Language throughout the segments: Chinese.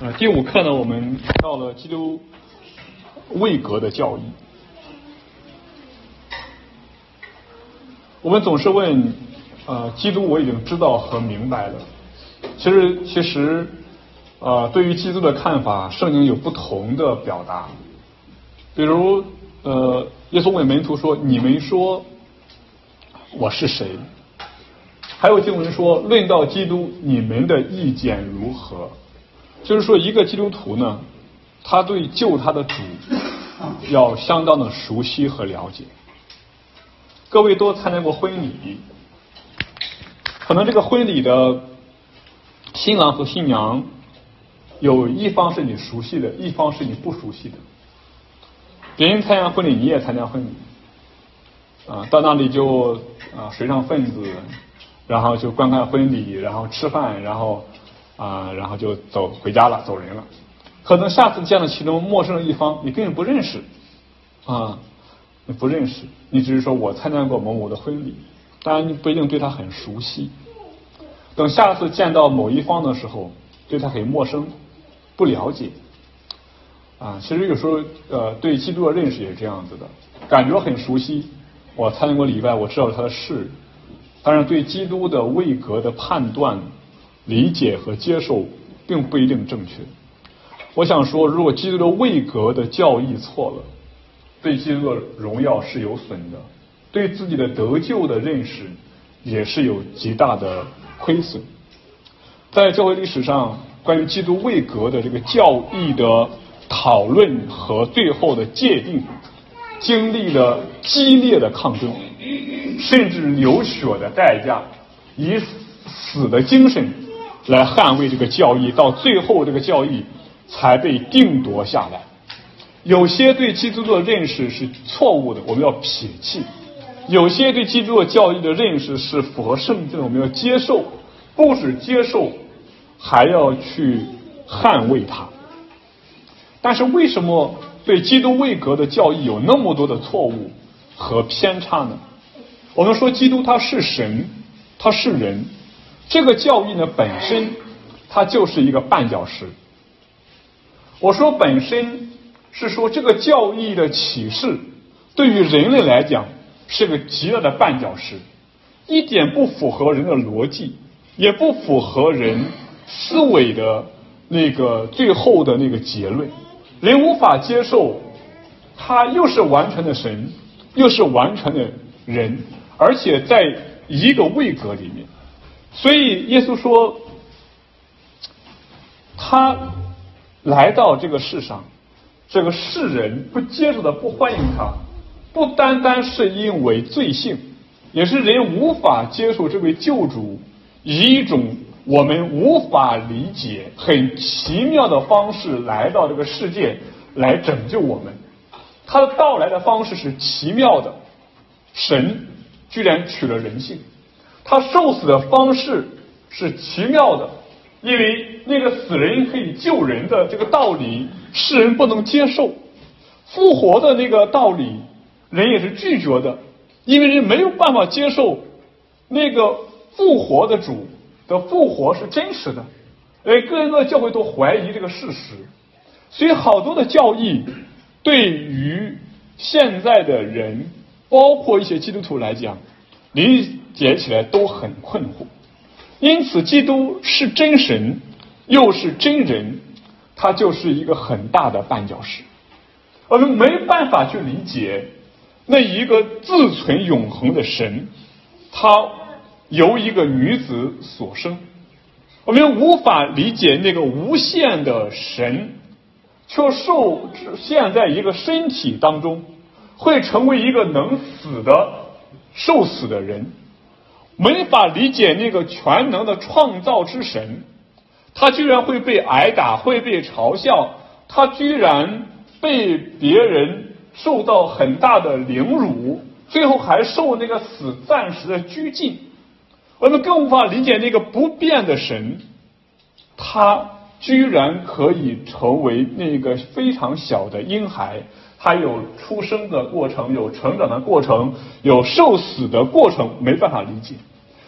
第5课呢，我们到了基督位格的教义。我们总是问，基督我已经知道和明白了。其实，对于基督的看法，圣经有不同的表达。比如，耶稣问门徒说：“你们说我是谁？”还有经文说：“论到基督，你们的意见如何？”就是说，一个基督徒呢，他对救他的主要相当的熟悉和了解。各位都参加过婚礼，可能这个婚礼的新郎和新娘有一方是你熟悉的，一方是你不熟悉的。别人参加婚礼，你也参加婚礼，到那里就水上份子，然后就观看婚礼，然后吃饭，然后就回家了，走人了。可能下次见了其中陌生的一方，你根本不认识，你不认识，你只是说我参加过某某的婚礼，当然你不一定对他很熟悉。等下次见到某一方的时候，对他很陌生，不了解。其实有时候对基督的认识也是这样子的，感觉很熟悉，我参加过礼拜，我知道他的事，但是对基督的位格的判断、理解和接受并不一定正确。我想说，如果基督的位格的教义错了，对基督的荣耀是有损的，对自己的得救的认识也是有极大的亏损。在教会历史上，关于基督位格的这个教义的讨论和最后的界定，经历了激烈的抗争，甚至流血的代价，以死的精神来捍卫这个教义，到最后这个教义才被定夺下来。有些对基督的认识是错误的，我们要撇弃；有些对基督的教义的认识是符合圣经的，我们要接受。不只接受，还要去捍卫它。但是为什么对基督位格的教义有那么多的错误和偏差呢？我们说基督他是神，他是人，这个教义呢本身它就是一个绊脚石。我说本身是说这个教义的启示对于人类来讲是个极大的绊脚石，一点不符合人的逻辑，也不符合人思维的那个最后的那个结论。人无法接受他又是完全的神，又是完全的人，而且在一个位格里面。所以耶稣说，他来到这个世上，这个世人不接受他，不欢迎他，不单单是因为罪性，也是人无法接受这位救主以一种我们无法理解很奇妙的方式来到这个世界来拯救我们。他的到来的方式是奇妙的，神居然取了人性。他受死的方式是奇妙的，因为那个死人可以救人的这个道理世人不能接受，复活的那个道理人也是拒绝的，因为人没有办法接受那个复活的主的复活是真实的，各个教会都怀疑这个事实。所以好多的教义对于现在的人，包括一些基督徒来讲，理解起来都很困惑。因此基督是真神又是真人，他就是一个很大的绊脚石。我们没办法去理解那一个自存永恒的神，他由一个女子所生。我们无法理解那个无限的神却受限在一个身体当中，会成为一个能死的受死的人。没法理解那个全能的创造之神，他居然会被挨打，会被嘲笑，他居然被别人受到很大的凌辱，最后还受那个死暂时的拘禁。我们更无法理解那个不变的神，他居然可以成为那个非常小的婴孩，他有出生的过程，有成长的过程，有受死的过程，没办法理解。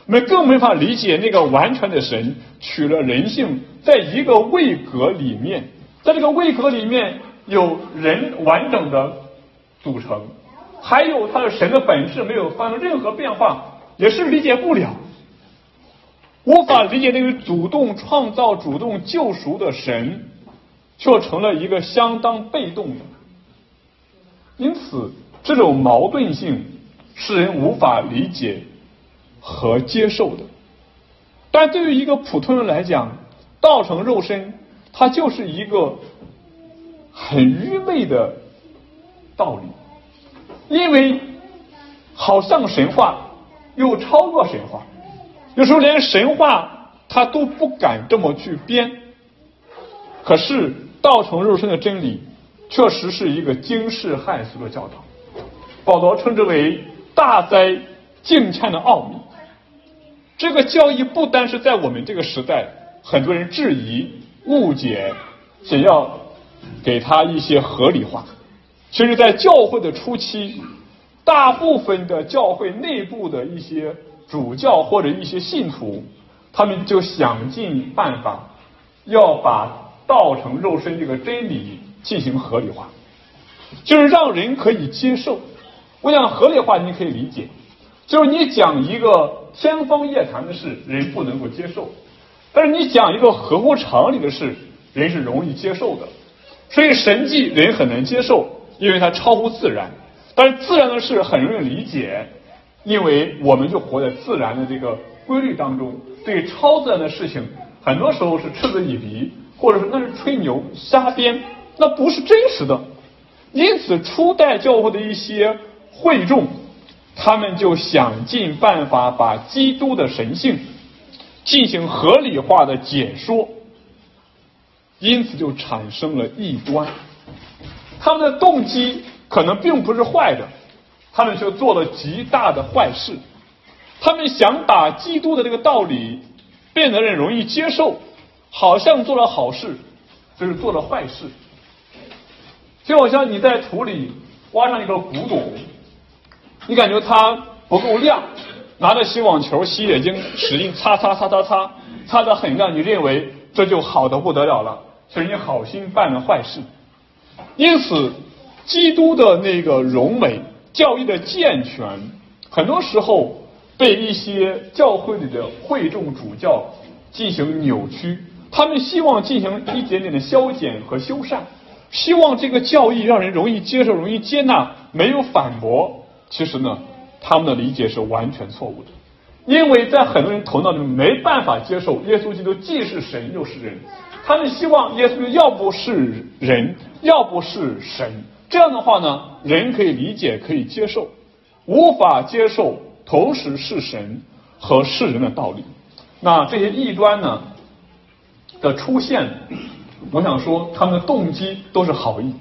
我们更没法理解那个完全的神取了人性，在一个位格里面，在这个位格里面有人完整的组成，还有他的神的本质没有发生任何变化，也是理解不了。无法理解那个主动创造、主动救赎的神，却成了一个相当被动的。因此，这种矛盾性是人无法理解和接受的。但对于一个普通人来讲，道成肉身，它就是一个很愚昧的道理，因为好像神话，又超过神话。有时候连神话他都不敢这么去编，可是道成肉身的真理确实是一个惊世骇俗的教导。保罗称之为大哉敬虔的奥秘。这个教义不单是在我们这个时代很多人质疑误解，想要给他一些合理化，其实在教会的初期，大部分的教会内部的一些主教或者一些信徒，他们就想尽办法要把道成肉身这个真理进行合理化，就是让人可以接受。我想合理化你可以理解，就是你讲一个天方夜谭的事，人不能够接受，但是你讲一个合乎常理的事，人是容易接受的。所以神迹人很难接受，因为它超乎自然，但是自然的事很容易理解，因为我们就活在自然的这个规律当中，对超自然的事情很多时候是嗤之以鼻，或者是那是吹牛瞎编，那不是真实的。因此初代教会的一些会众，他们就想尽办法把基督的神性进行合理化的解说，因此就产生了异端。他们的动机可能并不是坏的，他们却做了极大的坏事。他们想把基督的这个道理变得人容易接受，好像做了好事，就是做了坏事。就好像你在土里挖上一个古董，你感觉它不够亮，拿着洗网球洗眼睛使劲擦得很亮，你认为这就好得不得了了，其实你好心办了坏事。因此基督的那个荣美，教义的健全，很多时候被一些教会里的会众主教进行扭曲，他们希望进行一点点的消减和修缮，希望这个教义让人容易接受、容易接纳，没有反驳。其实呢，他们的理解是完全错误的，因为在很多人头脑里面没办法接受耶稣基督既是神又是人，他们希望耶稣基督要不是人，要不是神。这样的话呢，人可以理解，可以接受，无法接受同时是神和是人的道理。那这些异端呢的出现，我想说他们的动机都是好意，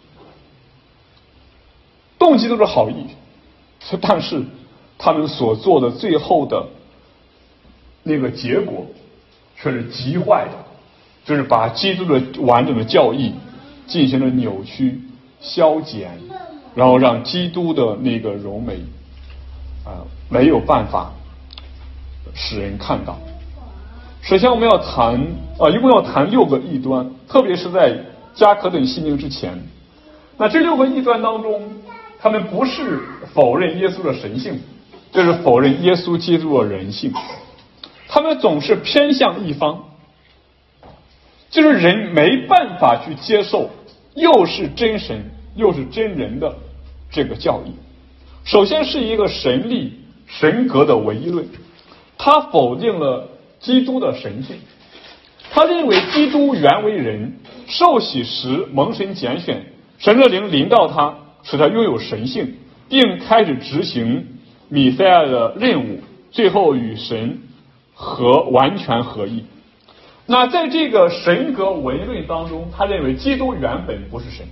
动机都是好意，但是他们所做的最后的那个结果却是极坏的，就是把基督的完整的教义进行了扭曲、消减，然后让基督的那个荣美没有办法使人看到。首先我们要谈一共要谈6个异端，特别是在加可等信经之前。那这6个异端当中，他们不是否认耶稣的神性，就是否认耶稣基督的人性。他们总是偏向一方，就是人没办法去接受又是真神又是真人的这个教义。首先是一个神力神格的唯一论，他否定了基督的神性，他认为基督原为人，受洗时蒙神拣选，神的灵临到他，使他拥有神性，并开始执行弥赛亚的任务，最后与神完全合一。那在这个神格唯一论当中，他认为基督原本不是神，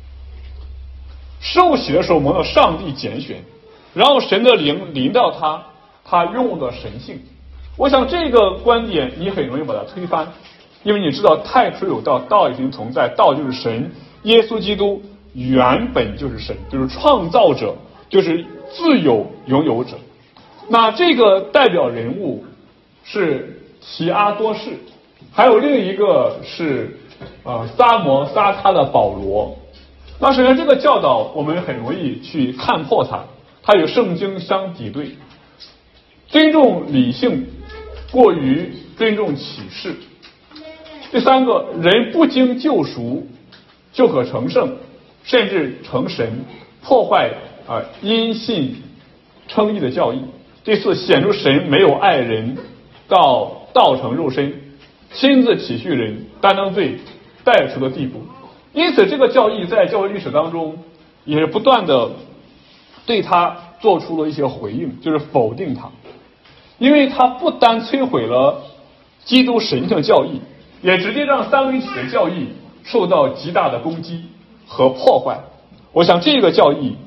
受洗的时候蒙到上帝拣选，然后神的灵临到他，他拥有了神性。我想这个观点你很容易把它推翻，因为你知道太初有道，道已经同在，道就是神，耶稣基督原本就是神，就是创造者，就是自有拥有者。 那这个代表人物是提阿多士，还有另一个是撒摩撒他的保罗。那首先这个教导我们很容易去看破它与圣经相抵对，尊重理性过于尊重启示。第三个，人不经救赎就可成圣，甚至成神，破坏因信称义的教义。第四，显出神没有爱人到道成肉身，亲自体恤人，担当罪代赎的地步。因此这个教义在教会历史当中也是不断的对他做出了一些回应，就是否定他，因为他不单摧毁了基督神圣教义，也直接让三位一体的教义受到极大的攻击和破坏。我想这个教义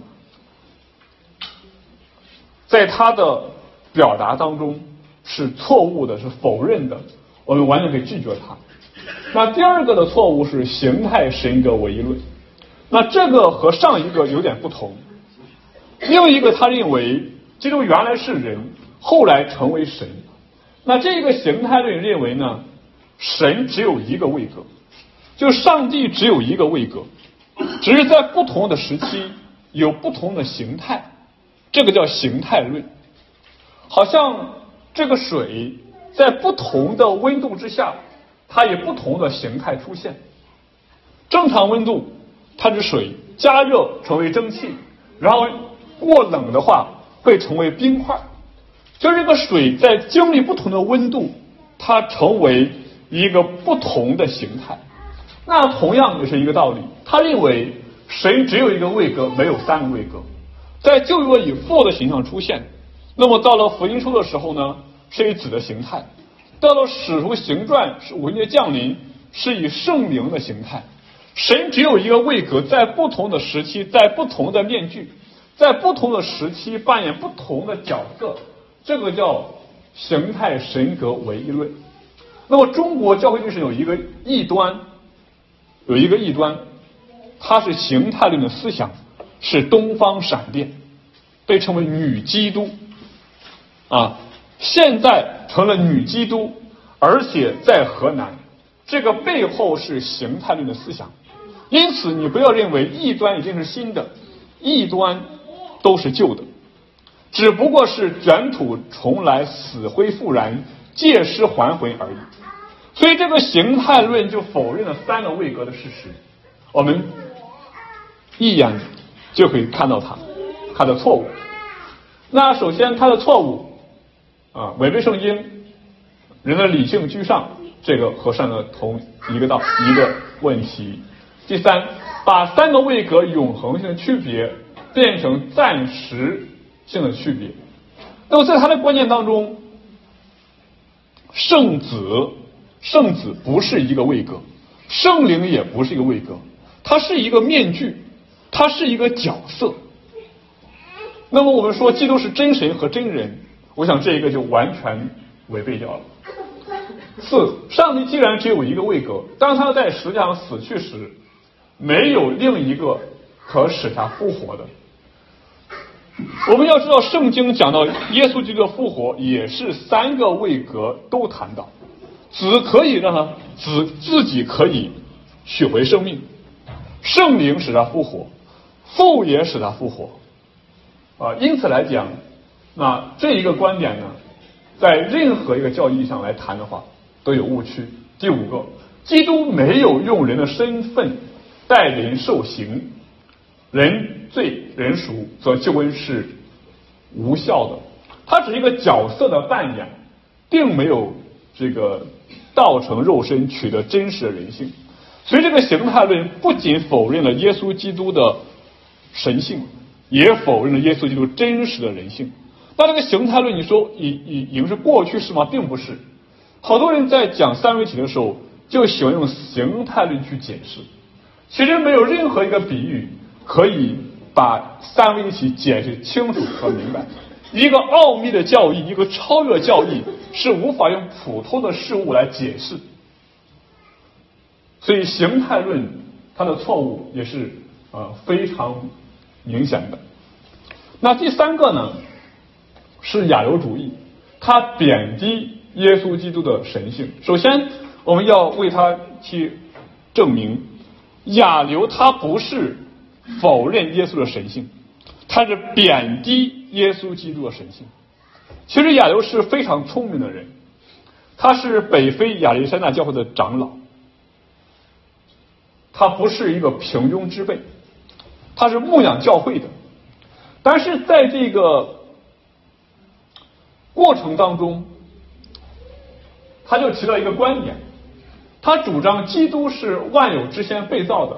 在他的表达当中是错误的，是否认的，我们完全可以拒绝它。那第二个的错误是形态神格唯一论，那这个和上一个有点不同。另一个他认为基督原来是人，后来成为神。那这个形态论认为呢，神只有一个位格，就上帝只有一个位格，只是在不同的时期有不同的形态，这个叫形态论。好像这个水在不同的温度之下，它以不同的形态出现。正常温度它是水，加热成为蒸汽，然后过冷的话会成为冰块。就这个水在经历不同的温度，它成为一个不同的形态。那同样也是一个道理，他认为神只有一个位格，没有三个位格。在旧约以父的形象出现，那么到了福音书的时候呢，是以子的形态；到了使徒行传是五旬节降临，是以圣灵的形态。神只有一个位格，在不同的时期，在不同的面具，在不同的时期扮演不同的角色，这个叫形态神格唯一论。那么中国教会历史有一个异端，它是形态论的思想，是东方闪电，被称为女基督现在成了女基督，而且在河南，这个背后是形态论的思想。因此你不要认为异端一定是新的，异端都是旧的，只不过是卷土重来，死灰复燃，借尸还魂而已。所以这个形态论就否认了三个位格的事实，我们一眼就可以看到它的错误。那首先它的错误违背圣经，人的理性居上，这个和上的同一个问题。第三，把三个位格永恒性的区别变成暂时性的区别。那么在他的观念当中，圣子不是一个位格，圣灵也不是一个位格，它是一个面具，它是一个角色。那么我们说基督是真神和真人，我想这一个就完全违背掉了。四，上帝既然只有一个位格，当他在十字架上死去时，没有另一个可使他复活的。我们要知道圣经讲到耶稣基督的复活也是三个位格都谈到，子可以让他自己可以取回生命，圣灵使他复活，父也使他复活因此来讲，那这一个观点呢，在任何一个教义上来谈的话都有误区。第五个，基督没有用人的身份代人受刑，人罪人赎，则救恩是无效的。他只是一个角色的扮演，并没有这个道成肉身取得真实的人性。所以这个形态论不仅否认了耶稣基督的神性，也否认了耶稣基督真实的人性。那这个形态论你说已经是过去式吗？并不是。好多人在讲三位一体的时候就喜欢用形态论去解释，其实没有任何一个比喻可以把三位一体解释清楚和明白。一个奥秘的教义，一个超越教义是无法用普通的事物来解释。所以形态论它的错误也是非常明显的。那第三个呢， 是亚流主义，他贬低耶稣基督的神性。首先，我们要为他去证明，亚流他不是否认耶稣的神性，他是贬低耶稣基督的神性。其实亚流是非常聪明的人，他是北非亚历山大教会的长老，他不是一个平庸之辈，他是牧养教会的。但是在这个过程当中，他就提到一个观点，他主张基督是万有之先被造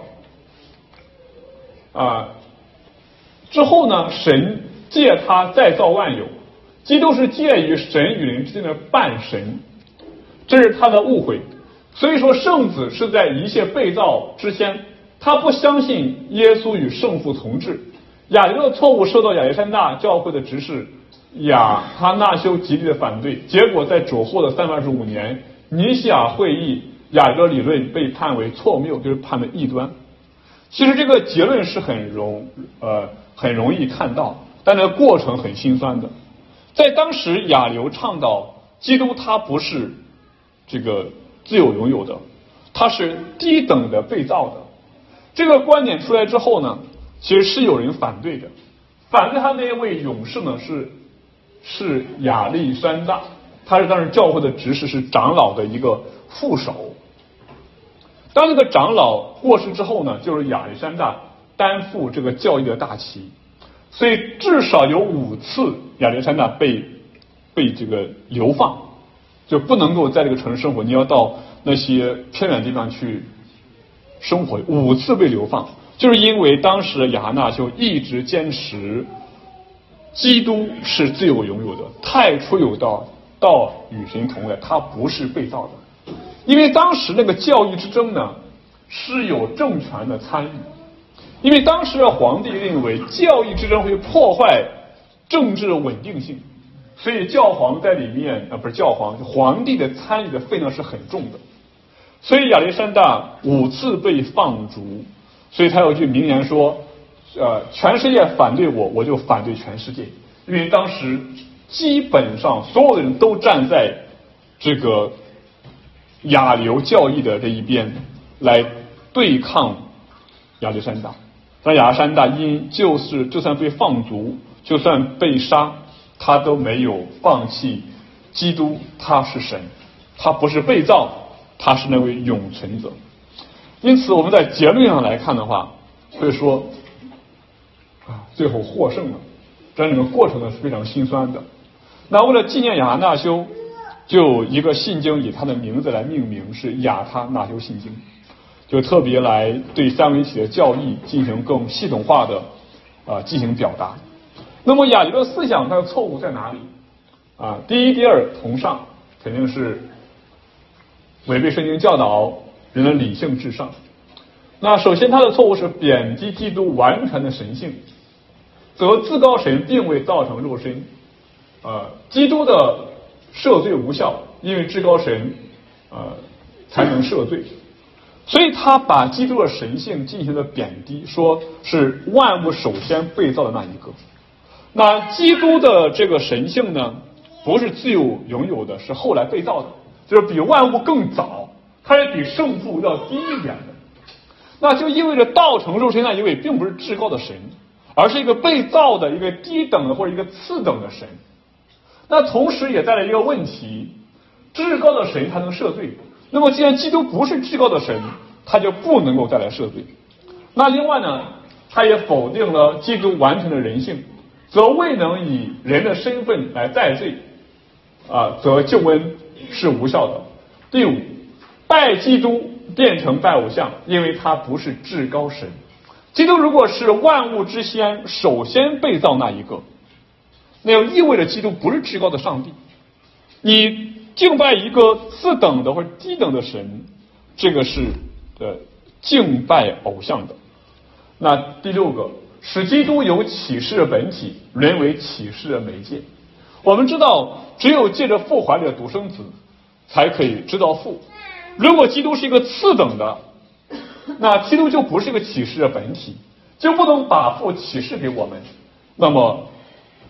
的，之后呢，神借他再造万有，基督是介于神与人之间的半神，这是他的误会。所以说圣子是在一切被造之先，他不相信耶稣与圣父同治。亚流的错误受到亚历山大教会的执事亚他纳修极力的反对，结果在主后的325年尼西亚会议，亚流的理论被判为错谬，就是判为异端。其实这个结论是很容易看到，但这个过程很心酸的。在当时亚流倡导基督他不是这个自有拥有的，他是低等的被造的。这个观点出来之后呢，其实是有人反对的。反对他那一位勇士呢是亚历山大，他是当时教会的执事，是长老的一个副手。当这个长老过世之后呢，就是亚历山大担负这个教义的大旗，所以至少有5次亚历山大被这个流放，就不能够在这个城市生活，你要到那些偏远地方去生活。5次被流放，就是因为当时亚哈纳修一直坚持基督是自有拥有的，太初有道，道与神同在，他不是被造的。因为当时那个教义之争呢，是有政权的参与，因为当时的皇帝认为教义之争会破坏政治稳定性，所以教皇在里面皇帝的参与的分量是很重的。所以亚历山大5次被放逐，所以他有句名言说，全世界反对我，我就反对全世界。因为当时基本上所有的人都站在这个亚流教义的这一边来对抗亚历山大。但亚历山大就算被放逐，就算被杀，他都没有放弃基督，他是神，他不是被造，他是那位永存者。因此我们在结论上来看的话，会说最后获胜了，但整个过程呢是非常心酸的。那为了纪念亚哈纳修，就一个信经以他的名字来命名，是亚他纳修信经，就特别来对三位一体的教义进行更系统化的进行表达。那么亚流的思想它的错误在哪里？第一第二同上，肯定是违背圣经教导，人的理性至上。那首先他的错误是贬低基督完全的神性，则至高神并未造成肉身，基督的赦罪无效，因为至高神才能赦罪，所以他把基督的神性进行了贬低，说是万物首先被造的那一个。那基督的这个神性呢，不是自有拥有的，是后来被造的，就是比万物更早，它是比圣父要低一点的。那就意味着道成肉身那一位并不是至高的神，而是一个被造的一个低等的或者一个次等的神。那同时也带来一个问题，至高的神才能赦罪，那么既然基督不是至高的神，他就不能够带来赦罪。那另外呢，他也否定了基督完全的人性，则未能以人的身份来代罪，则救恩是无效的。第5，拜基督变成拜偶像，因为他不是至高神。基督如果是万物之先首先被造那一个，那就意味着基督不是至高的上帝。你敬拜一个次等的或者低等的神，这个是敬拜偶像的。那第6个，使基督有启示的本体，沦为启示的媒介。我们知道，只有借着父怀里的独生子，才可以知道父。如果基督是一个次等的，那基督就不是一个启示的本体，就不能把父启示给我们。那么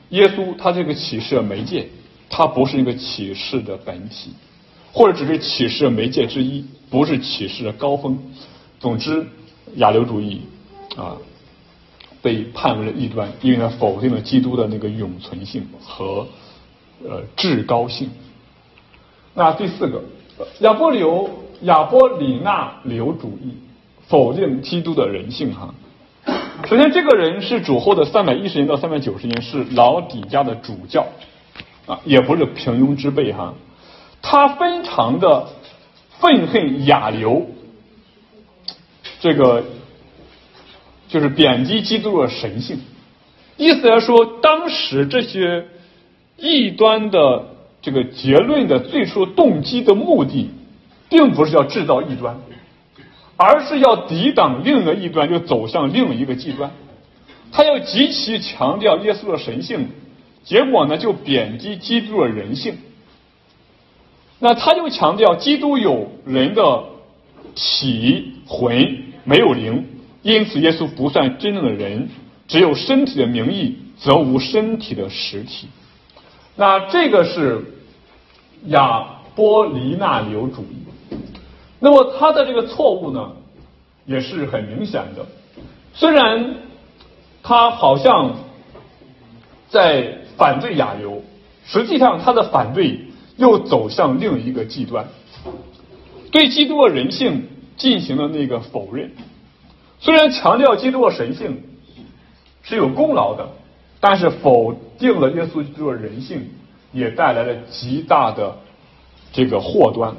耶稣他这个启示的媒介，他不是一个启示的本体，或者只是启示的媒介之一，不是启示的高峰。总之，亚流主义被判为了异端，因为它否定了基督的那个永存性和至高性。那第四个，亚波里纳流主义否定基督的人性哈。首先，这个人是主后的310年到390年，是老底嘉的主教也不是平庸之辈哈。他非常的愤恨亚流，这个就是贬低基督的神性。意思来说，当时这些异端的这个结论的最初动机的目的，并不是要制造异端，而是要抵挡另一个异端，就走向另一个极端。他要极其强调耶稣的神性，结果呢就贬低基督的人性。那他就强调基督有人的体魂，没有灵，因此耶稣不算真正的人，只有身体的名义，则无身体的实体。那这个是亚波里纳流主义。那么他的这个错误呢，也是很明显的。虽然他好像在反对亚流，实际上他的反对又走向另一个极端，对基督的人性进行了那个否认。虽然强调基督的神性是有功劳的，但是否定了耶稣基督的人性，也带来了极大的这个祸端。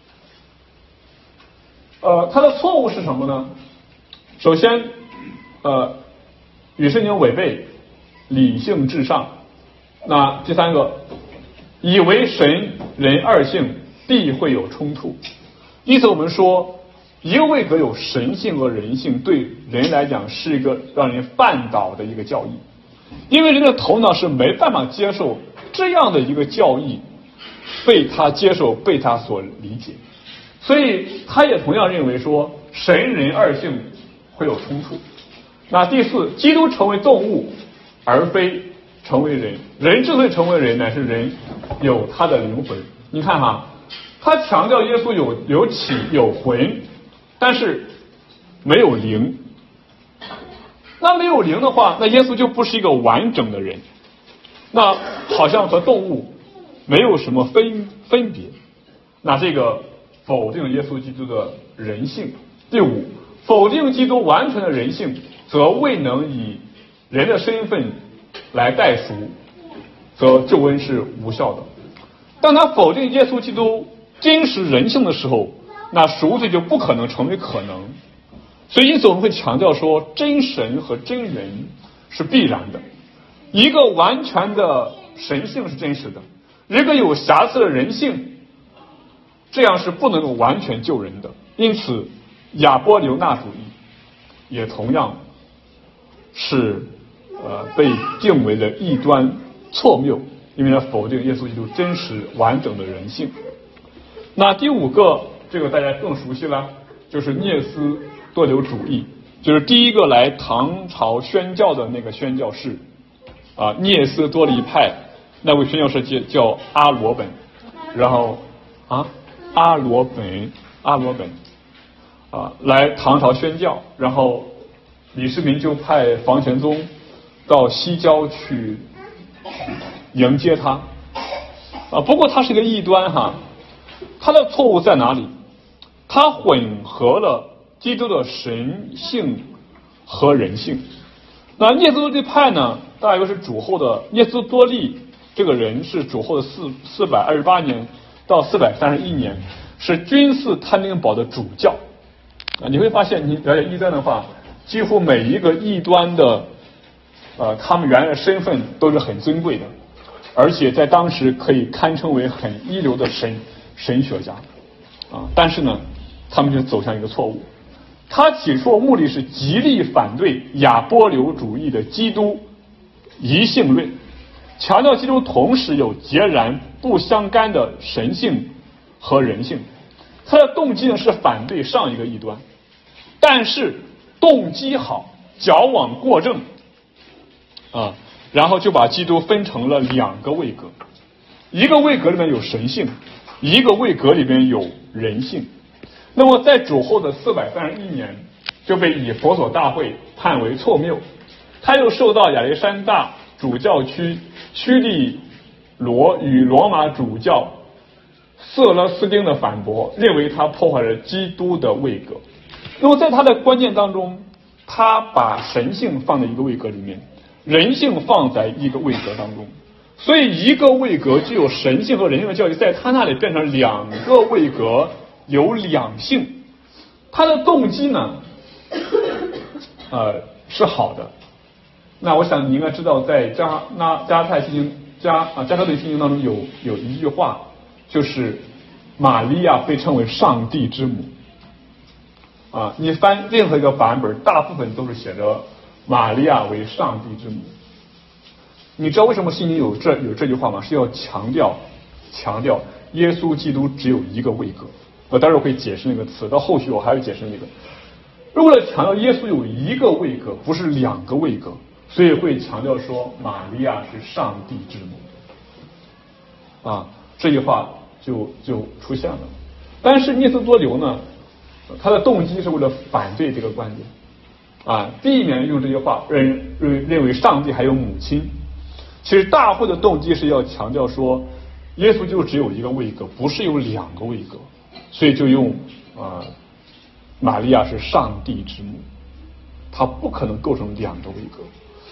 他的错误是什么呢？首先，与圣经违背，理性至上。那第三个，以为神人二性必会有冲突。因此我们说，一个位格有神性和人性，对人来讲是一个让人绊倒的一个教义，因为人的头脑是没办法接受这样的一个教义被他接受，被他所理解。所以他也同样认为说神人二性会有冲突。那第四，基督成为动物而非成为人，人之所以成为人，乃是人有他的灵魂。你看哈，他强调耶稣有体有魂，但是没有灵。那没有灵的话，那耶稣就不是一个完整的人，那好像和动物没有什么分别。那这个否定耶稣基督的人性。第五，否定基督完全的人性，则未能以人的身份来代赎，则救恩是无效的。当他否定耶稣基督真实人性的时候，那赎罪就不可能成为可能。所以因此我们会强调说，真神和真人是必然的。一个完全的神性是真实的，一个有瑕疵的人性，这样是不能够完全救人的。因此亚波流纳主义也同样是被定为了异端错谬，因为它否定耶稣基督真实完整的人性。那第五个，这个大家更熟悉了，就是聂斯多流主义，就是第一个来唐朝宣教的那个宣教士聂斯多利派，那位宣教士叫阿罗本，然后阿罗本来唐朝宣教，然后李世民就派房玄宗到西郊去迎接他不过他是一个异端哈。他的错误在哪里？他混合了基督的神性和人性。那聂斯多利派呢，大约是主后的聂斯多利这个人是主后的428年到431年，是君士坦丁堡的主教你会发现，你了解异端的话，几乎每一个异端的他们原来的身份都是很尊贵的，而且在当时可以堪称为很一流的神学家但是呢，他们就走向一个错误。他起初目的是极力反对亚波流主义的基督一性论，强调基督同时有截然不相干的神性和人性。他的动机呢是反对上一个异端，但是动机好，矫枉过正然后就把基督分成了2个位格，一个位格里面有神性，一个位格里面有人性。那么在主后的431年就被以弗所大会判为错谬，他又受到亚历山大主教区屈利罗与罗马主教色勒斯丁的反驳，认为他破坏了基督的位格。那么在他的观念当中，他把神性放在一个位格里面，人性放在一个位格当中，所以一个位格具有神性和人性的教义，在他那里变成2个位格，有2性。他的动机呢是好的。那我想你应该知道，在加泰信经加特林信经当中有一句话，就是玛利亚被称为上帝之母。你翻任何一个版本，大部分都是写着玛利亚为上帝之母。你知道为什么信经有这句话吗？是要强调耶稣基督只有一个位格。我待会儿会解释那个词，到后续我还会解释那个。为了强调耶稣有一个位格，不是2个位格，所以会强调说玛利亚是上帝之母。这句话就出现了。但是聂斯多留呢，他的动机是为了反对这个观点，避免用这句话认为上帝还有母亲。其实大会的动机是要强调说耶稣就只有一个位格，不是有2个位格，所以就用玛利亚是上帝之母，他不可能构成2个位格。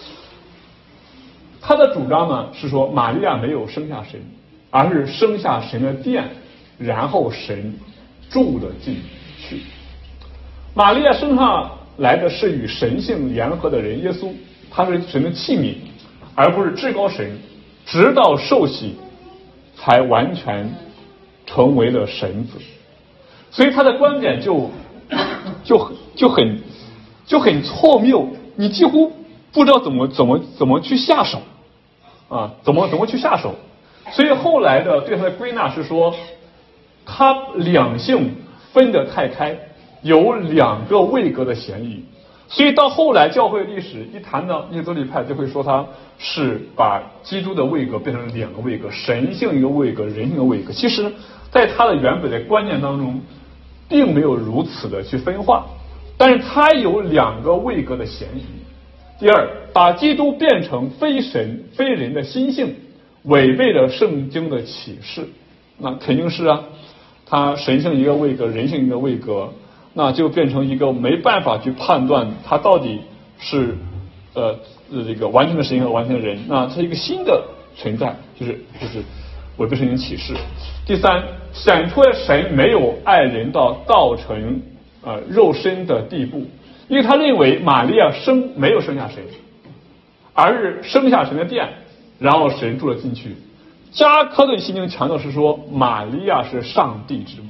他的主张呢是说玛利亚没有生下神，而是生下神的殿，然后神住了进去。玛利亚生下来的是与神性联合的人耶稣，他是神的器皿，而不是至高神，直到受洗才完全成为了神子。所以他的观点就很错谬，你几乎不知道怎么去下手怎么去下手。所以后来的对他的归纳是说，他2性分得太开，有2个位格的嫌疑。所以到后来教会历史一谈到聂斯多利派，就会说他是把基督的位格变成2个位格，神性一个位格，人性一个位格。其实在他的原本的观念当中并没有如此的去分化，但是他有2个位格的嫌疑。第二，把基督变成非神非人的心性，违背了圣经的启示。那肯定是他神性一个位格，人性一个位格，那就变成一个没办法去判断他到底是这个完全的神和完全的人，那它是一个新的存在，就是违背圣经启示。第三，显出来神没有爱人到道成肉身的地步，因为他认为玛利亚没有生下神，而是生下神的殿，然后神住了进去。加科顿信经强调是说玛利亚是上帝之母，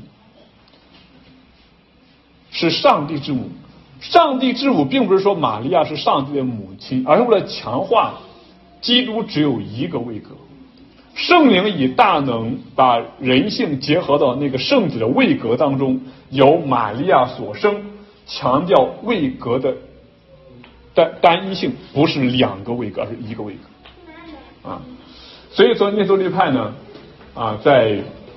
是上帝之母。上帝之母并不是说玛利亚是上帝的母亲，而是为了强化基督只有一个位格。圣灵以大能把人性结合到那个圣子的位格当中，由玛利亚所生，强调位格的单一性，不是2个位格，而是1个位格所以说聂斯多利派呢在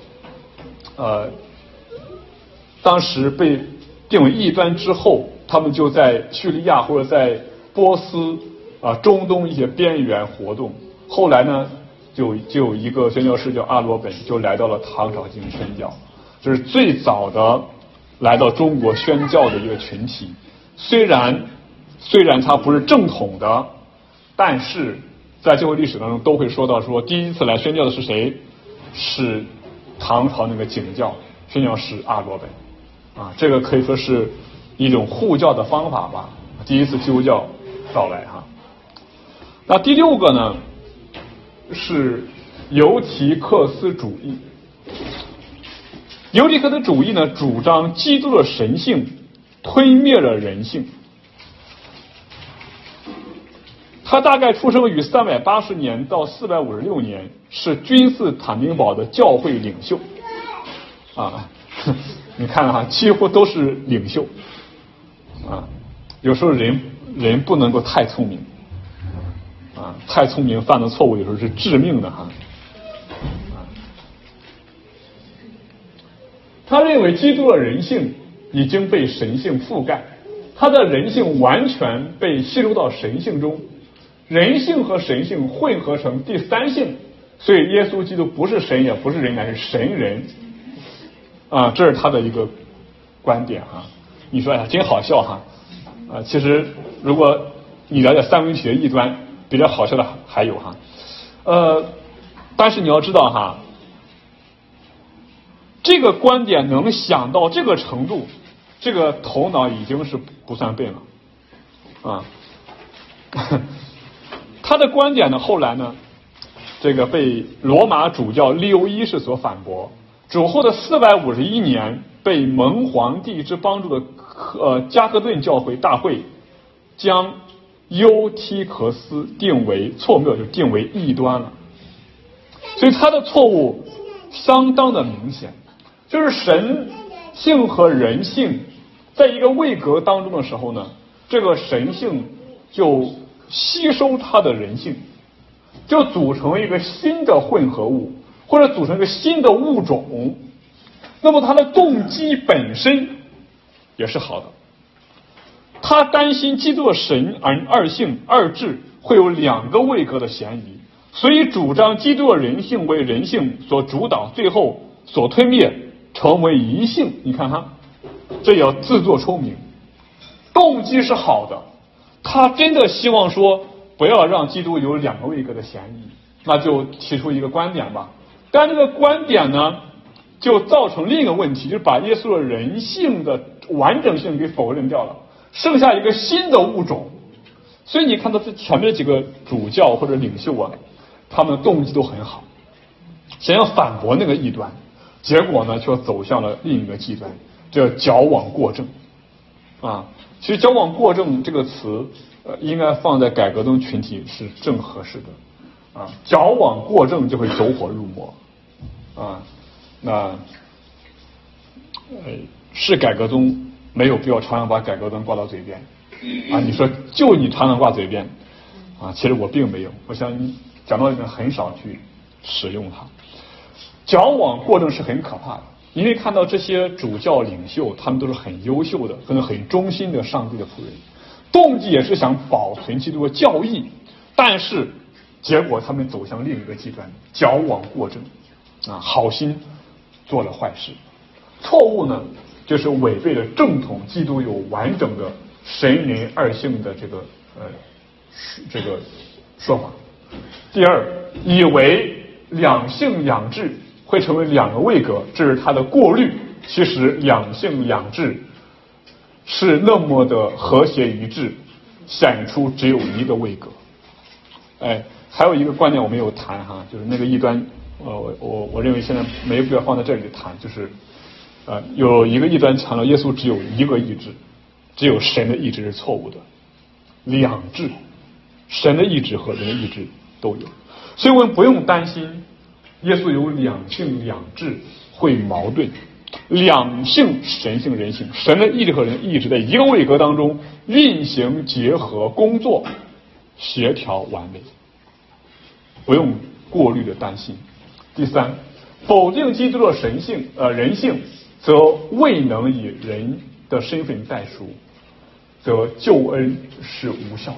当时被定为异端之后，他们就在叙利亚或者在波斯中东一些边缘活动。后来呢就有一个宣教士叫阿罗本，就来到了唐朝进行宣教，这是最早的来到中国宣教的一个群体。虽然它不是正统的，但是在教会历史当中都会说到说第一次来宣教的是谁，是唐朝那个景教宣教士阿罗本这个可以说是一种护教的方法吧，第一次基督教到来那第6个呢是尤提克斯主义。尤提克斯主义呢主张基督的神性推灭了人性。他大概出生于380年到456年，是君士坦丁堡的教会领袖你看几乎都是领袖有时候人不能够太聪明太聪明犯的错误有时候是致命的哈。他认为基督的人性已经被神性覆盖，他的人性完全被吸收到神性中，人性和神性混合成第三性，所以耶稣基督不是神也不是人，乃是神人啊，这是他的一个观点哈。你说呀，真好笑哈其实如果你了解三位一体的异端，比较好笑的还有哈但是你要知道哈，这个观点能想到这个程度，这个头脑已经是不算笨了他的观点呢，后来呢，这个被罗马主教利欧一世所反驳，主后的451年，被蒙皇帝之帮助的加克顿教会大会将尤提克斯定为错谬，就定为异端了。所以他的错误相当的明显，就是神性和人性在一个位格当中的时候呢，这个神性就吸收他的人性，就组成一个新的混合物，或者组成一个新的物种。那么他的动机本身也是好的，他担心基督的神二性二质会有两个位格的嫌疑，所以主张基督的人性为人性所主导，最后所吞灭，成为一性。你看哈，这也要自作聪明，动机是好的，他真的希望说不要让基督有两个位格的嫌疑，那就提出一个观点吧。但这个观点呢，就造成另一个问题，就是把耶稣的人性的完整性给否认掉了，剩下一个新的物种。所以你看到这前面几个主教或者领袖啊，他们的动机都很好，想要反驳那个异端，结果呢却走向了另一个极端，这叫矫枉过正啊。其实矫枉过正这个词应该放在改革宗群体是正合适的啊，矫枉过正就会走火入魔啊。那是改革宗没有必要常常把改革宗挂到嘴边啊。你说就你常常挂嘴边啊，其实我并没有，我想你讲道里面很少去使用它。矫枉过正是很可怕的，因为看到这些主教领袖，他们都是很优秀的，可能很忠心的上帝的仆人，动机也是想保存基督的教义，但是结果他们走向另一个极端，矫枉过正啊，好心做了坏事。错误呢，就是违背了正统基督有完整的神人二性的这个说法。第二，以为两性两质会成为两个位格，这是他的过滤。其实两性两质是那么的和谐一致，显出只有一个位格。还有一个观点我没有谈哈，就是那个异端，我认为现在没有必要放在这里谈，就是有一个异端强调耶稣只有一个意志，只有神的意志是错误的，两质，神的意志和人的意志都有，所以我们不用担心耶稣有两性两质会矛盾，两性神性人性，神的意志和人的意志在一个位格当中运行结合工作，协调完美，不用过滤的担心。第三，否定基督的神性人性，则未能以人的身份代赎，则救恩是无效的。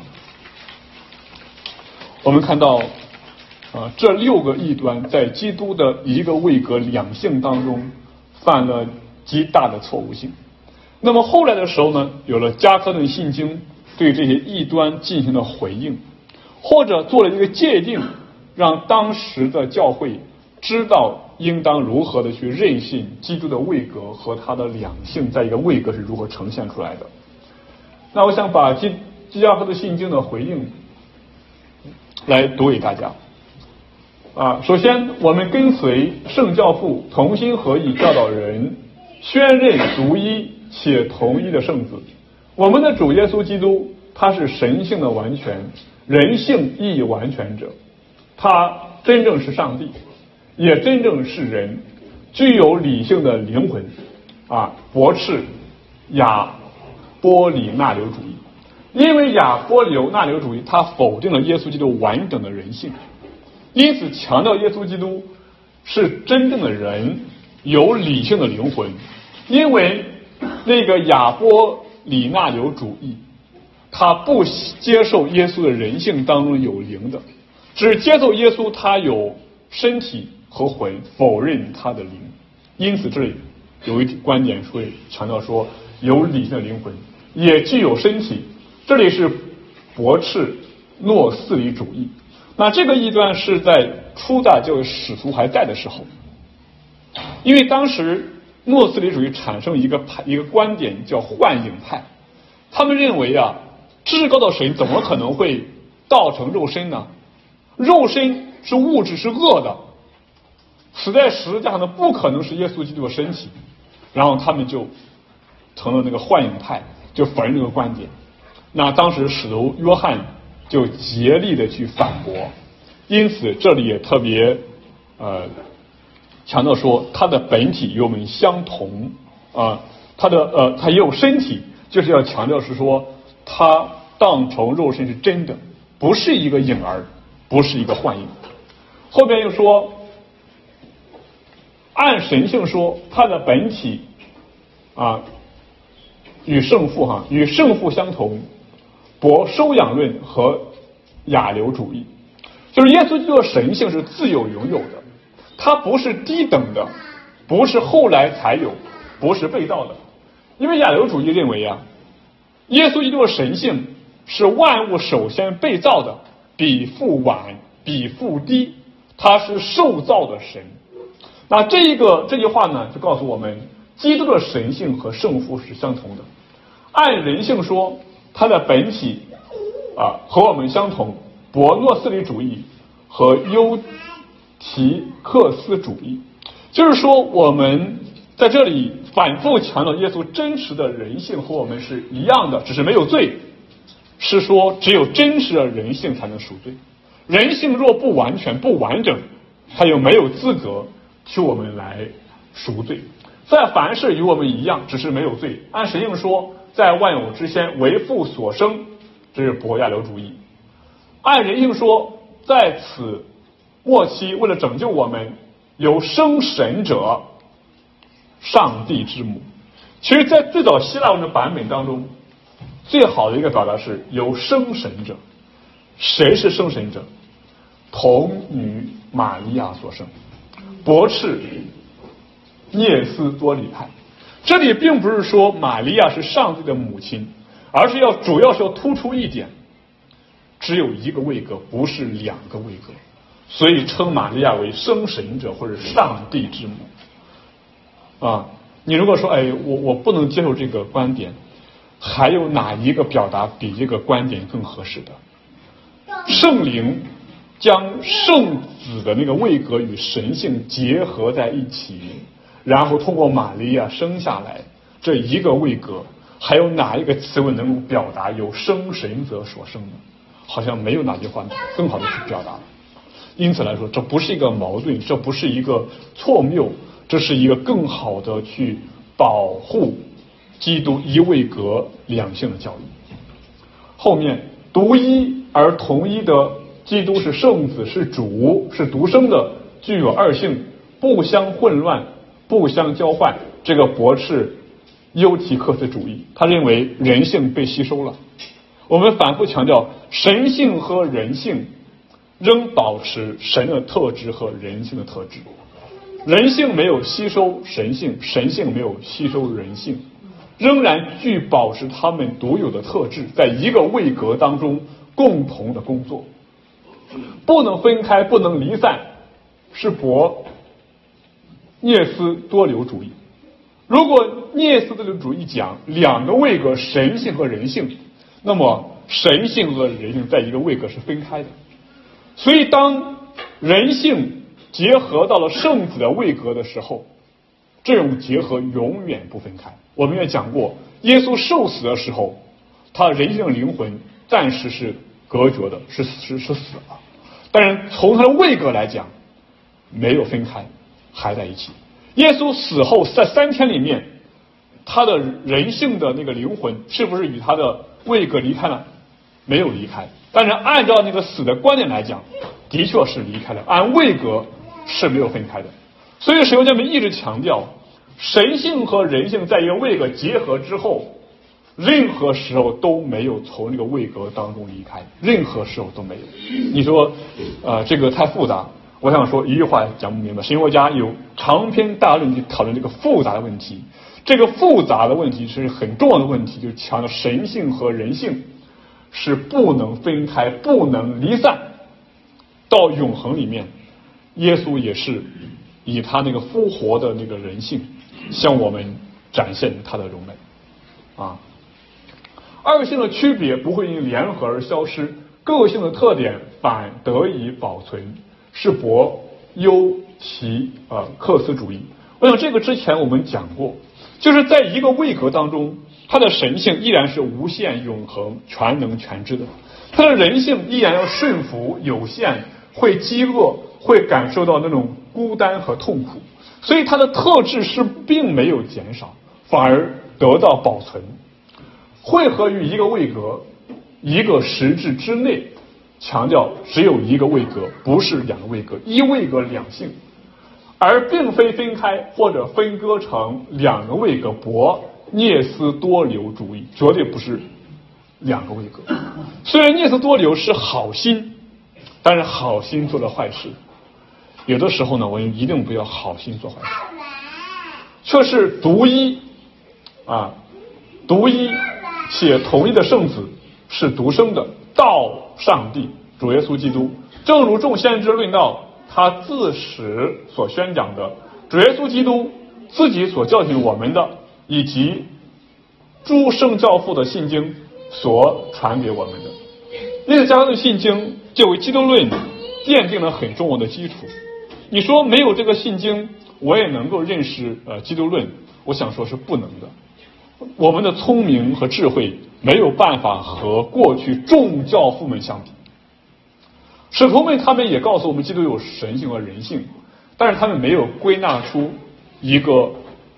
我们看到这6个异端在基督的一个位格两性当中犯了极大的错误性。那么后来的时候呢，有了加克顿信经对这些异端进行了回应，或者做了一个界定，让当时的教会知道应当如何的去认信基督的位格和他的两性在一个位格是如何呈现出来的。那我想把加克顿信经的回应来读给大家首先我们跟随圣教父同心合意教导人，宣认独一且同一的圣子。我们的主耶稣基督，他是神性的完全，人性亦完全者，他真正是上帝，也真正是人，具有理性的灵魂驳斥亚波里纳流主义。 因为亚波纳流主义它否定了耶稣基督完整的人性，因此强调耶稣基督是真正的人，有理性的灵魂。因为那个亚波纳流主义他不接受耶稣的人性当中有灵的，只接受耶稣他有身体和魂，否认他的灵。因此这里有一观点会强调说有理性的灵魂也具有身体，这里是驳斥诺斯里主义。那这个异端是在初代教会使徒还在的时候，因为当时诺斯里主义产生一个观点叫幻影派，他们认为至高的神怎么可能会道成肉身呢？肉身是物质，是恶的，死在十字架上的不可能是耶稣基督的身体。然后他们就成了那个幻影派，就否认这个观点。那当时使徒约翰就竭力的去反驳，因此这里也特别强调说他的本体与我们相同他也有身体，就是要强调是说他当成肉身是真的，不是一个影儿，不是一个幻影。后边又说按神性说他的本体与圣父相同，驳收养论和亚流主义。就是耶稣基督的神性是自有拥有的，它不是低等的，不是后来才有，不是被造的。因为亚流主义认为耶稣基督的神性是万物首先被造的，比父晚，比父低，他是受造的神。那这句话呢，就告诉我们基督的神性和圣父是相同的。按人性说他的本体和我们相同，驳诺斯里主义和优提克斯主义。就是说我们在这里反复强调耶稣真实的人性和我们是一样的，只是没有罪，是说只有真实的人性才能赎罪，人性若不完全不完整，他又没有资格替我们来赎罪。在凡事与我们一样，只是没有罪。按神性说在万有之先为父所生，这是驳亚流主义。按人性说在此末期为了拯救我们有生神者，上帝之母。其实在最早希腊文的版本当中，最好的一个表达是有生神者。谁是生神者？童女玛利亚所生，驳斥涅斯多里派。这里并不是说玛利亚是上帝的母亲，而是主要是要突出一点，只有一个位格，不是两个位格，所以称玛利亚为生神者或者上帝之母。你如果说我不能接受这个观点，还有哪一个表达比这个观点更合适的？圣灵将圣子的那个位格与神性结合在一起，然后通过玛利亚生下来，这一个位格还有哪一个词汇能够表达有生神者所生呢？好像没有哪句话更好的去表达。因此来说，这不是一个矛盾，这不是一个错谬，这是一个更好的去保护基督一位格两性的教义。后面独一而同一的基督是圣子，是主，是独生的，具有二性，不相混乱，不相交换。这个驳斥优提克斯主义，他认为人性被吸收了。我们反复强调神性和人性仍保持神的特质和人性的特质，人性没有吸收神性，神性没有吸收人性，仍然具保持他们独有的特质，在一个位格当中共同的工作，不能分开，不能离散，是驳涅斯多流主义。如果涅斯多流主义讲两个位格神性和人性，那么神性和人性在一个位格是分开的。所以当人性结合到了圣子的位格的时候，这种结合永远不分开。我们也讲过，耶稣受死的时候，他人性的灵魂暂时是隔绝的，是死了，但是从他的位格来讲没有分开，还在一起。耶稣死后在3天里面，他的人性的那个灵魂是不是与他的位格离开了？没有离开。但是按照那个死的观点来讲，的确是离开了，按位格是没有分开的。所以使徒家们一直强调，神性和人性在一个位格结合之后，任何时候都没有从这个位格当中离开，任何时候都没有。你说这个太复杂，我想说一句话讲不明白。神学家有长篇大论去讨论这个复杂的问题，这个复杂的问题是很重要的问题，就是强调神性和人性是不能分开，不能离散。到永恒里面，耶稣也是以他那个复活的那个人性向我们展现他的荣美啊。二性的区别不会因联合而消失，个性的特点反得以保存，是博优其克斯主义。我想这个之前我们讲过，就是在一个位格当中，它的神性依然是无限永恒全能全知的，它的人性依然要顺服有限，会饥饿，会感受到那种孤单和痛苦，所以它的特质是并没有减少，反而得到保存。汇合于一个位格一个实质之内，强调只有一个位格，不是两个位格，一位格两性，而并非分开或者分割成两个位格，博涅斯多流主义，绝对不是两个位格。虽然涅斯多流是好心，但是好心做了坏事。有的时候呢，我们一定不要好心做坏事，却是独一且同一的圣子，是独生的道上帝主耶稣基督。正如众先知论到他自始所宣讲的，主耶稣基督自己所教训我们的，以及诸圣教父的信经所传给我们的。因此加拉太信经就为基督论奠定了很重要的基础。你说没有这个信经我也能够认识基督论，我想说是不能的。我们的聪明和智慧没有办法和过去众教父们相比。使徒们他们也告诉我们基督有神性和人性，但是他们没有归纳出一个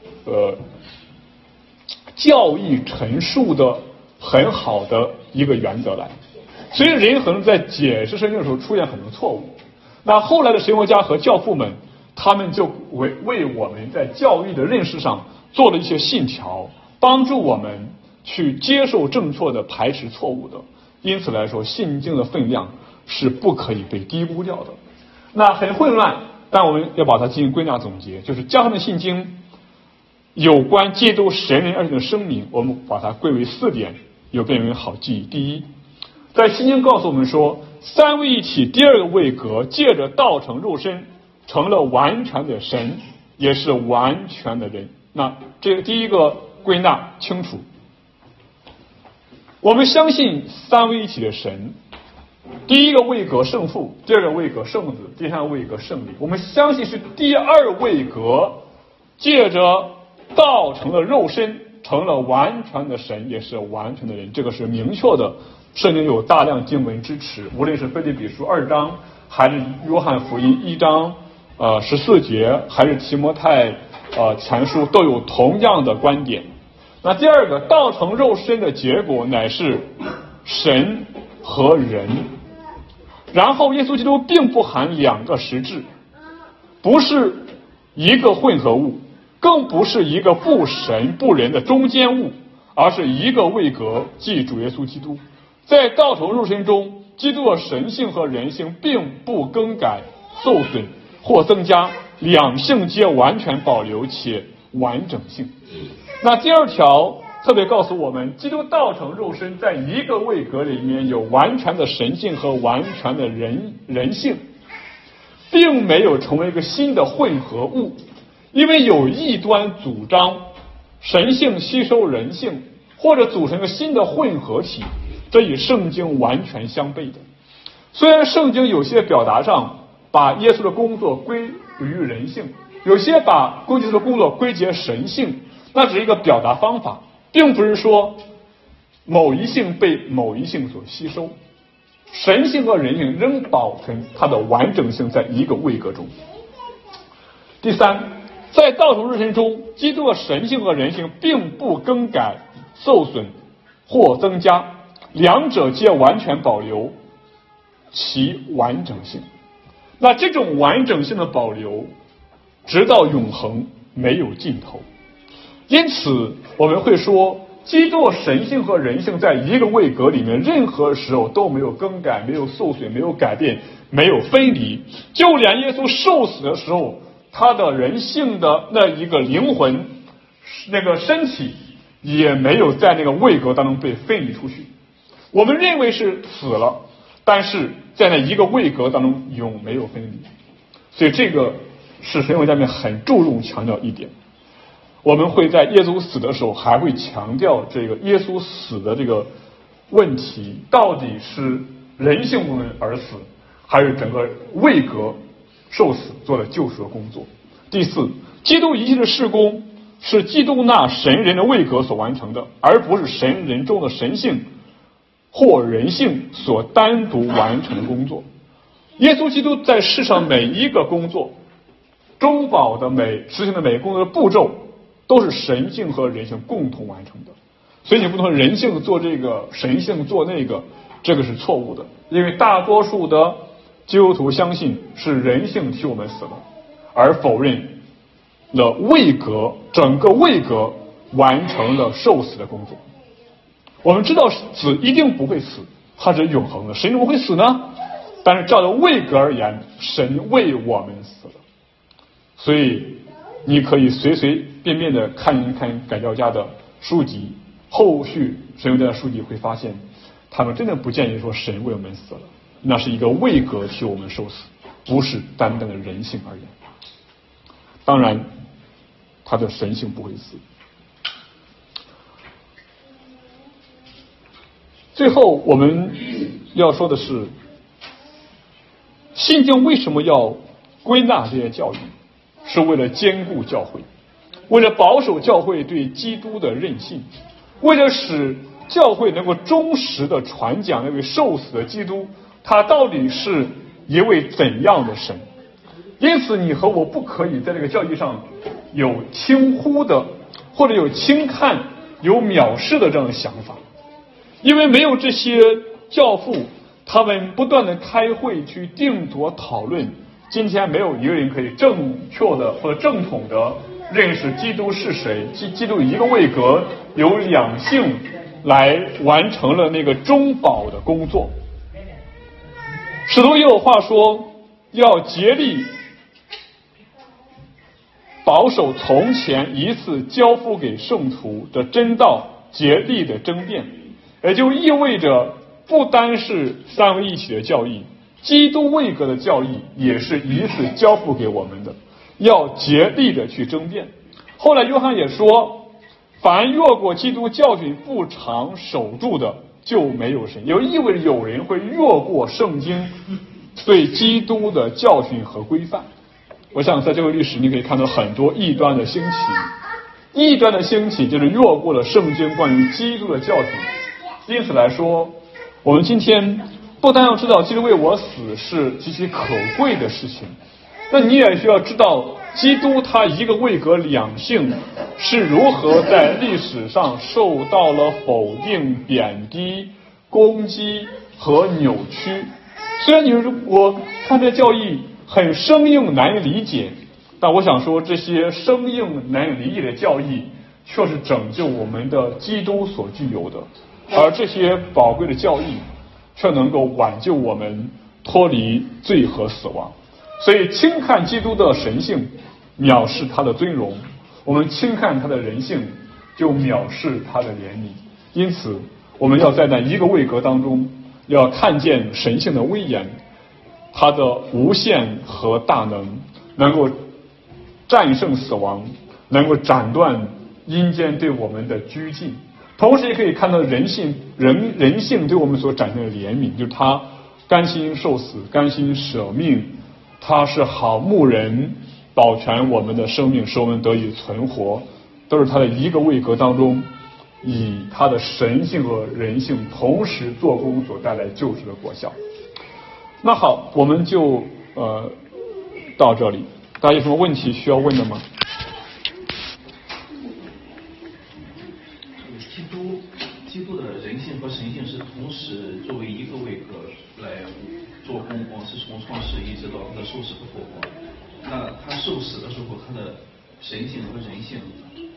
教义陈述的很好的一个原则来，所以人可能在解释圣经的时候出现很多错误。那后来的神学家和教父们，他们就为我们在教义的认识上做了一些信条，帮助我们去接受正确的，排斥错误的。因此来说，信经的分量是不可以被低估掉的。那很混乱，但我们要把它进行归纳总结，就是加上的信经有关基督神人二性的声明，我们把它归为4点，有便为好记忆。第一，在信经告诉我们说，三位一体第二个位格借着道成肉身，成了完全的神，也是完全的人。那这个第一个归纳清楚。我们相信三位一体的神，第一个位格圣父，第二个位格圣子，第三个位格圣灵。我们相信是第二位格借着道成了肉身，成了完全的神，也是完全的人。这个是明确的，圣经有大量经文支持，无论是腓立比书2章，还是约翰福音1章14节，还是提摩太前书，都有同样的观点。那第二个，道成肉身的结果乃是神和人。然后耶稣基督并不含两个实质，不是一个混合物，更不是一个不神不人的中间物，而是一个位格，即主耶稣基督。在道成肉身中，基督的神性和人性并不更改、受损或增加，两性皆完全保留且完整性。那第二条特别告诉我们，基督道成肉身，在一个位格里面有完全的神性和完全的人性，并没有成为一个新的混合物。因为有异端主张神性吸收人性，或者组成一个新的混合体，这与圣经完全相悖的。虽然圣经有些表达上把耶稣的工作归于人性，有些把耶稣的工作归结神性，那只是一个表达方法，并不是说某一性被某一性所吸收，神性和人性仍保存它的完整性在一个位格中。第三，在道成肉身中，基督的神性和人性并不更改、受损或增加， 两者皆完全保留其完整性。那这种完整性的保留，直到永恒没有尽头。因此，我们会说，基督神性和人性在一个位格里面，任何时候都没有更改，没有受损，没有改变，没有分离。就连耶稣受死的时候，他的人性的那一个灵魂，那个身体也没有在那个位格当中被分离出去。我们认为是死了，但是在那一个位格当中永没有分离。所以这个是神学家们很注重强调一点。我们会在耶稣死的时候还会强调这个耶稣死的这个问题，到底是人性部分而死，还是整个位格受死做了救赎的工作。第四，基督一切的事工是基督那神人的位格所完成的，而不是神人中的神性或人性所单独完成的工作。耶稣基督在世上每一个工作，中保的执行的每个工作的步骤，都是神性和人性共同完成的。所以你不能说人性做这个，神性做那个，这个是错误的。因为大多数的基督徒相信是人性替我们死了，而否认了位格，整个位格完成了受死的工作。我们知道子一定不会死，它是永恒的，神怎么会死呢？但是照着位格而言，神为我们死了。所以你可以随随便便的看一看改教家的书籍，后续神学家的书籍会发现，他们真的不建议说神为我们死了，那是一个位格替我们受死，不是单单的人性而言。当然他的神性不会死。最后我们要说的是，信经为什么要归纳这些教义，是为了坚固教会，为了保守教会对基督的认信，为了使教会能够忠实的传讲那位受死的基督，他到底是一位怎样的神。因此你和我不可以在这个教义上有轻忽的，或者有轻看，有藐视的这样的想法。因为没有这些教父，他们不断的开会去定夺讨论，今天没有一个人可以正确的或者正统的认识基督是谁，基督一个位格有两性来完成了那个中保的工作。使徒也有话说，要竭力保守从前一次交付给圣徒的真道，竭力的争辩，也就意味着不单是三位一体的教义，基督位格的教义也是一次交付给我们的，要竭力的去争辩。后来约翰也说，凡越过基督教训不常守住的，就没有神。也意味着有人会越过圣经对基督的教训和规范。我想在这个历史你可以看到很多异端的兴起，异端的兴起就是越过了圣经关于基督的教训。因此来说，我们今天不单要知道基督为我死是极其可贵的事情，那你也需要知道基督他一个位格两性是如何在历史上受到了否定、贬低、攻击和扭曲。虽然你我看这教义很生硬难以理解，但我想说这些生硬难以理解的教义却是拯救我们的基督所具有的，而这些宝贵的教义却能够挽救我们脱离罪和死亡。所以轻看基督的神性，藐视他的尊荣；我们轻看他的人性，就藐视他的怜悯。因此我们要在那一个位格当中，要看见神性的威严，他的无限和大能，能够战胜死亡，能够斩断阴间对我们的拘禁。同时也可以看到人性对我们所展现的怜悯，就是他甘心受死，甘心舍命，他是好牧人，保全我们的生命，使我们得以存活，都是他的一个位格当中，以他的神性和人性同时做工所带来救赎的果效。那好，我们就到这里，大家有什么问题需要问的吗？ 基督基督的人性和神性是同时作为一个位格来做工，是从创世一直到他的受死和复活。那他受死的时候，他的神性和人性